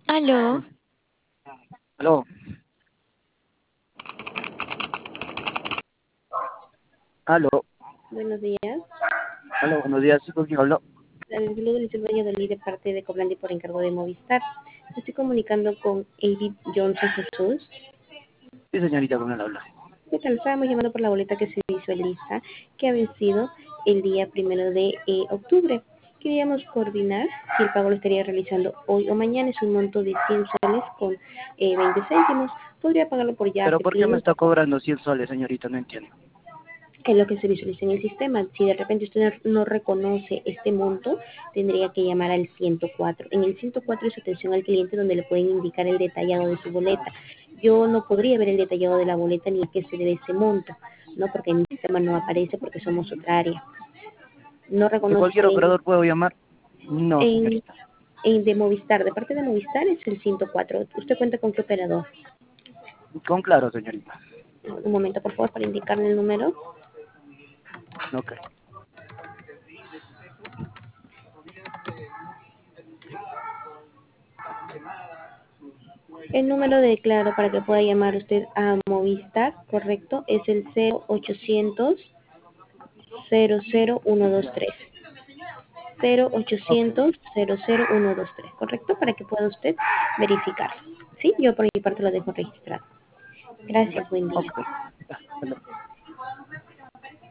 Aló, Aló, aló, Buenos días. aló, buenos días, ¿sí con quién hablo? El saludo de Luis Valladolid de parte de Coblandi por encargo de Movistar. Me estoy comunicando con Edith Johnson Jesús. Sí, señorita, con él habla. ¿Qué tal? Estábamos llamando por la boleta que se visualiza que ha vencido el día 1 de octubre. Queríamos coordinar si el pago lo estaría realizando hoy o mañana. Es un monto de 100 soles con 20 céntimos. Podría pagarlo por ¿Pero llave, por qué me PIN, está cobrando 100 soles, señorita? No entiendo. es lo que se visualiza en el sistema. Si de repente usted no reconoce este monto, tendría que llamar al 104. En el 104 es atención al cliente donde le pueden indicar el detallado de su boleta. Yo no podría ver el detallado de la boleta ni a qué se debe ese monto, ¿no? Porque en el sistema no aparece porque somos otra área. No ¿De reconoce cualquier operador puedo llamar? No, en, señorita. de Movistar, de parte de Movistar es el 104. ¿Usted cuenta con qué operador? Con claro, señorita. Un momento, por favor, para indicarle el número. Ok. El número de claro para que pueda llamar usted a Movistar, correcto, es el 0800 00123. Ok, 0800 00123, correcto, para que pueda usted verificar. Sí, yo por mi parte lo dejo registrado. Gracias, buen día. ok. Ya, hasta luego.